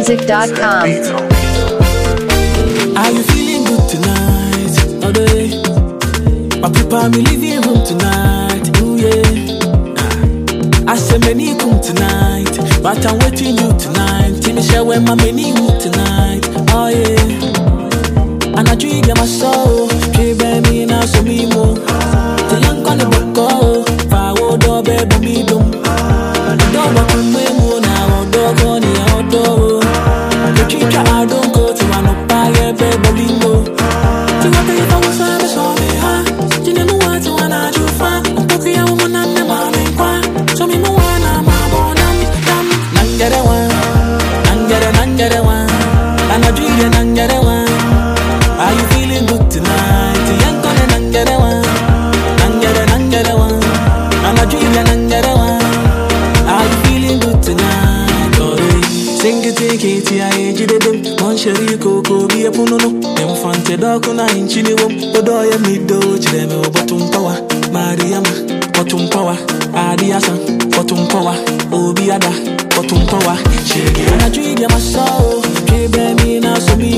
ZambianMusic.com. Are you feeling good tonight? Oh, day. My people are living room tonight. Ooh, yeah. I say many come tonight, but I'm waiting you tonight. Tell me share when my many mood tonight. Oh, yeah. And I drink my soul. She bear me now, so me more. The young on the book, Power door, baby, me dum. The dog, I come with me now. Dog on the outdoor. The teacher, I don't go to one of my baby bingo. To what they found service on me, huh? You never want to one I do fun. I'm talking a woman and the mommy qua. So me more one, I'm a bonum. Nangere one, nangere one. And I drink the nangere one. Are you feeling good tonight? The young gonna nangere one. Nangere one. And I drink the nangere one. Are you feeling good tonight? Oh, sing it, take it, yeah, you did them. Mon chéri, coco, be a punono. Them fante dog on a inch in the womb. Odoya mido, chileme, bottom power. Mariama, bottom power. Adiasa, bottom power. Obiada, bottom power. And I drink my soul. She bear me now, so me